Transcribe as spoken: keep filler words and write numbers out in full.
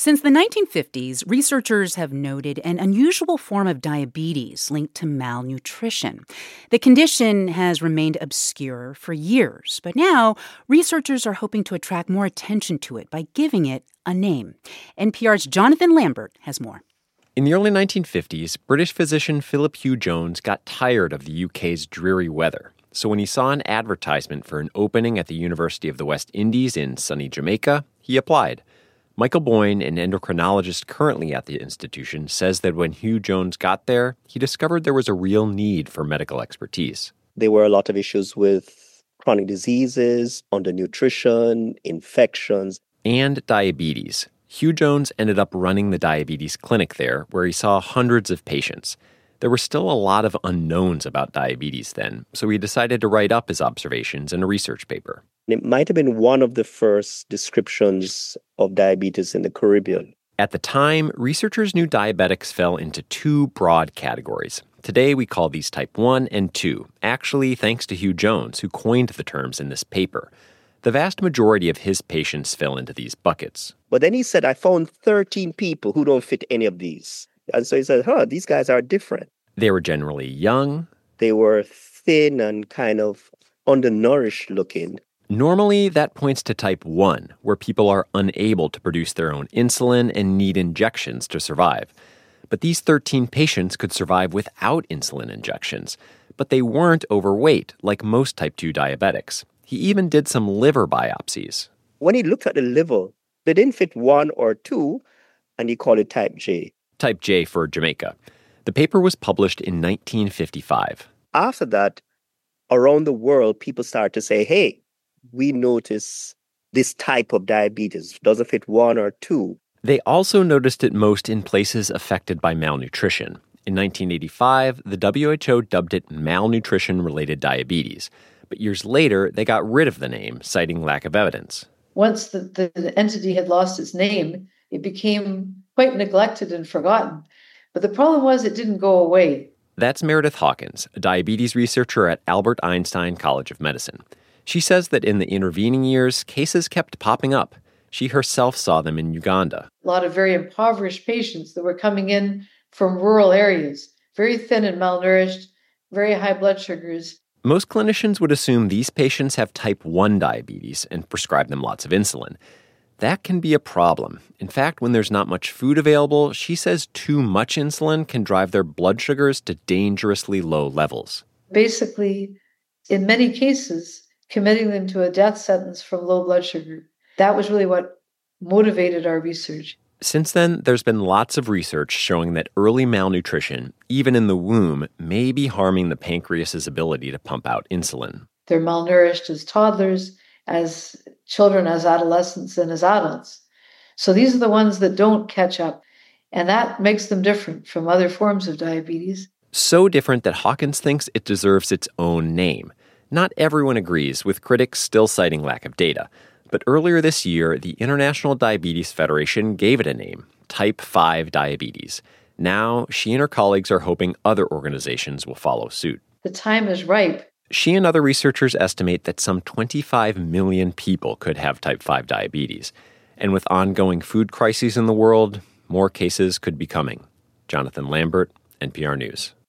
Since the nineteen fifties, researchers have noted an unusual form of diabetes linked to malnutrition. The condition has remained obscure for years, but now researchers are hoping to attract more attention to it by giving it a name. N P R's Jonathan Lambert has more. In the early nineteen fifties, British physician Philip Hugh Jones got tired of the U K's dreary weather. So when he saw an advertisement for an opening at the University of the West Indies in sunny Jamaica, he applied. Michael Boyne, an endocrinologist currently at the institution, says that when Hugh Jones got there, he discovered there was a real need for medical expertise. There were a lot of issues with chronic diseases, undernutrition, infections, and diabetes. Hugh Jones ended up running the diabetes clinic there, where he saw hundreds of patients. There were still a lot of unknowns about diabetes then, so he decided to write up his observations in a research paper. It might have been one of the first descriptions of diabetes in the Caribbean. At the time, researchers knew diabetics fell into two broad categories. Today, we call these type one and two, actually thanks to Hugh Jones, who coined the terms in this paper. The vast majority of his patients fell into these buckets. But then he said, I found thirteen people who don't fit any of these. And so he said, huh, these guys are different. They were generally young. They were thin and kind of undernourished looking. Normally, that points to type one, where people are unable to produce their own insulin and need injections to survive. But these thirteen patients could survive without insulin injections. But they weren't overweight, like most type two diabetics. He even did some liver biopsies. When he looked at the liver, they didn't fit one or two, and he called it type J. Type J for Jamaica. The paper was published in nineteen fifty-five. After that, around the world, people started to say, hey, we notice this type of diabetes. Doesn't fit one or two. They also noticed it most in places affected by malnutrition. In nineteen eighty-five, the W H O dubbed it malnutrition-related diabetes. But years later, they got rid of the name, citing lack of evidence. Once the, the, the entity had lost its name, it became quite neglected and forgotten. But the problem was it didn't go away. That's Meredith Hawkins, a diabetes researcher at Albert Einstein College of Medicine. She says that in the intervening years, cases kept popping up. She herself saw them in Uganda. A lot of very impoverished patients that were coming in from rural areas, very thin and malnourished, very high blood sugars. Most clinicians would assume these patients have type one diabetes and prescribe them lots of insulin. That can be a problem. In fact, when there's not much food available, she says too much insulin can drive their blood sugars to dangerously low levels. Basically, in many cases, committing them to a death sentence from low blood sugar. That was really what motivated our research. Since then, there's been lots of research showing that early malnutrition, even in the womb, may be harming the pancreas's ability to pump out insulin. They're malnourished as toddlers, as children, as adolescents, and as adults. So these are the ones that don't catch up, and that makes them different from other forms of diabetes. So different that Hawkins thinks it deserves its own name. Not everyone agrees, with critics still citing lack of data. But earlier this year, the International Diabetes Federation gave it a name, type five diabetes. Now, she and her colleagues are hoping other organizations will follow suit. The time is ripe. She and other researchers estimate that some twenty-five million people could have type five diabetes. And with ongoing food crises in the world, more cases could be coming. Jonathan Lambert, N P R News.